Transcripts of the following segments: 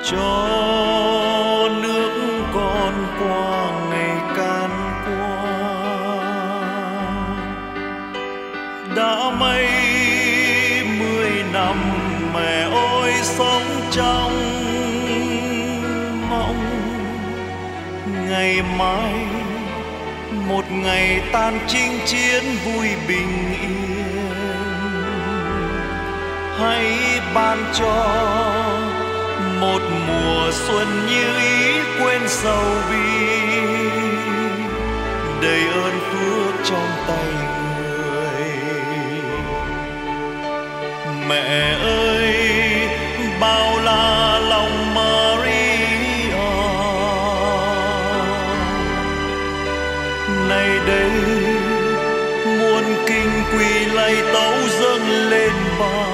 cho nước con qua ngày can qua. Đã mấy 10 năm mẹ ơi sống trong mong ngày mai một ngày tan chinh chiến vui bình yên. Hãy ban cho một mùa xuân như ý quên sầu bi, đầy ơn phước trong tay người. Mẹ ơi bao la lòng Maria, nay đây muôn kinh quỳ lạy tấu dâng lên bà.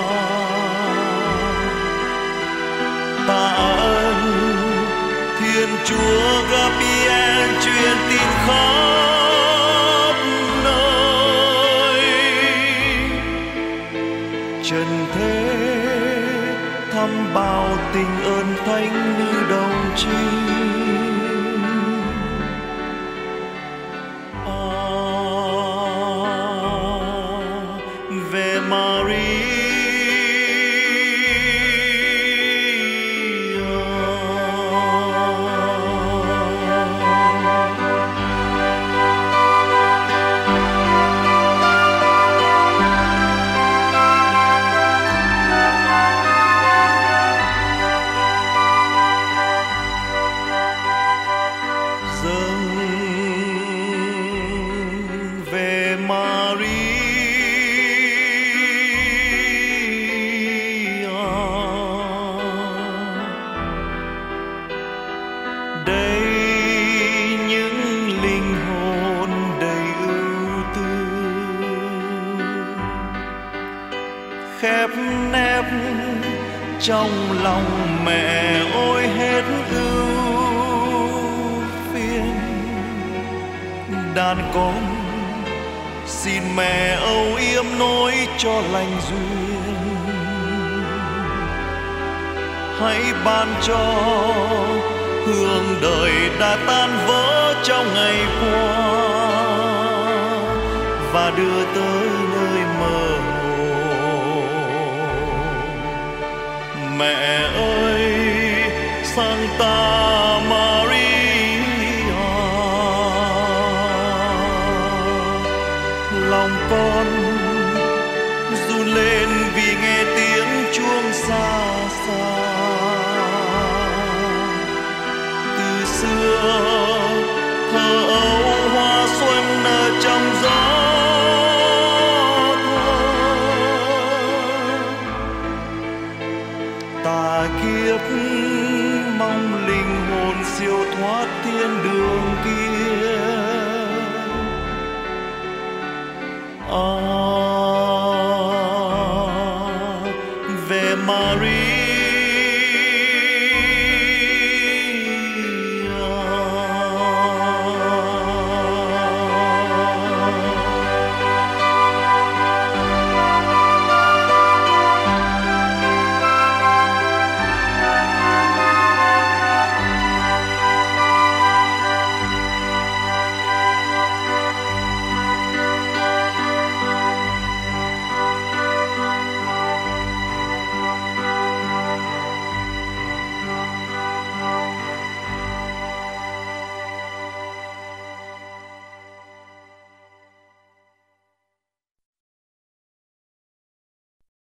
Tạ ơn Thiên Chúa Gabriel truyền tin khắp nơi. Trần thế thăm bao tình ơn thánh nữ đồng trinh. Về Maria. Về Maria, đây những linh hồn đầy ưu tư, khép nép trong lòng mẹ ôi hết ưu phiền. Đàn con xin mẹ âu yếm nối cho lành duyên. Hãy ban cho hương đời đã tan vỡ trong ngày qua, và đưa tới nơi mơ hồ. Mẹ ơi Santa Maria, lòng con run lên vì nghe tiếng chuông xa xa. Từ xưa thơ ấu hoa xuân nở trong gió thơ. Tà kiếp mong linh hồn siêu thoát thiên đường kia. Về Maria.